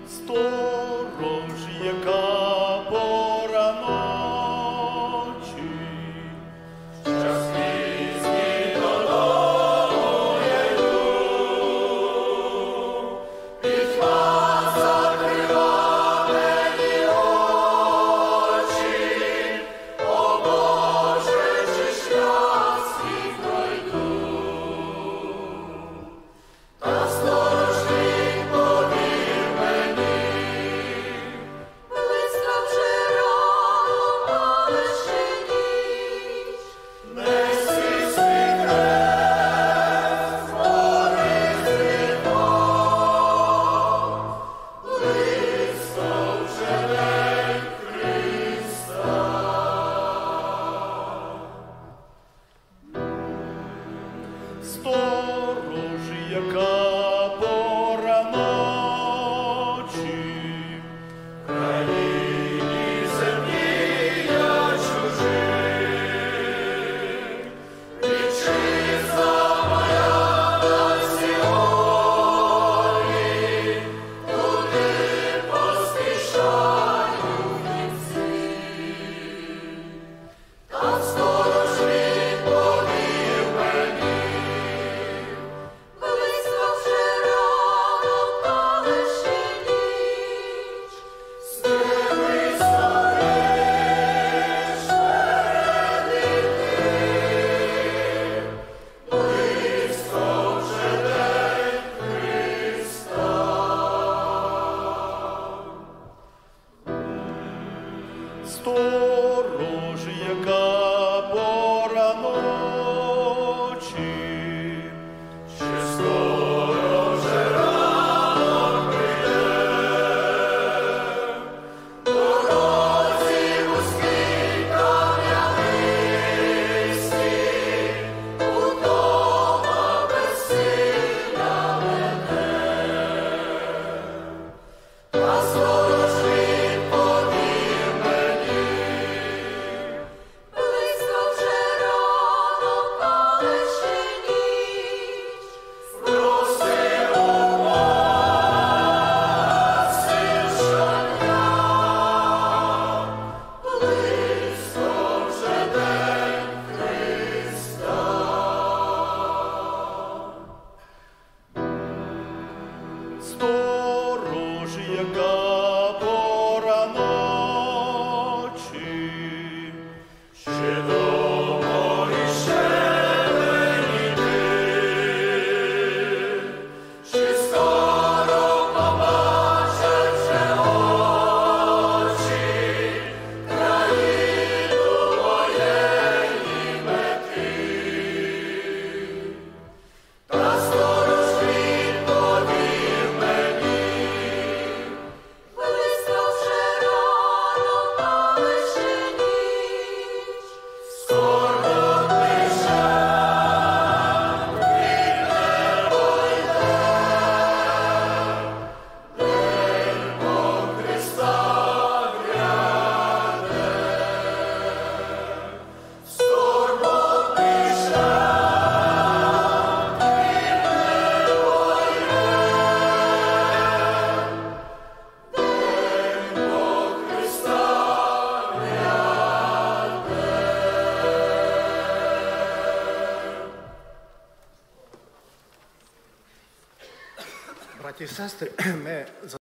Сторож, яка пора ночі, час пізній додому я йду, пітьма закрива мені очі, о Боже, чи шлях свій пройду, та сторож він повір мені, блискав же рано, але ще ніч, неси свій хрест, гори зрівно, блискав же день Христа. Сторож, яка пора ночі, країні землі я чужий, вітчизна моя на Сіоні, туди поспішаю в кінці. Та сторож він повір мені, блискав же рано, але ще ніч, стеблі зориш переліти, блискав же день Христа. Сторож, яка пора ночі, ще стороже ранок прийде, дорозі вузькій кам'янистій, удома безсилля мене. Та сторож він повір мені, блискав же ранок, але ще ніч, спросив у вас сил щодня, блискав же день Христа. Сторож, яка пора ночі, ще довго іще мені йти, чи скоро побачать вже очі країну моєї мети. Та сторож він повір мені, блискав же ранок, але ще ніч, скорботний шлях від небо йде, день Бог Христа гряде. Скорботний шлях від небо йде, день Бог Христа гряде. Браті і сестри, ми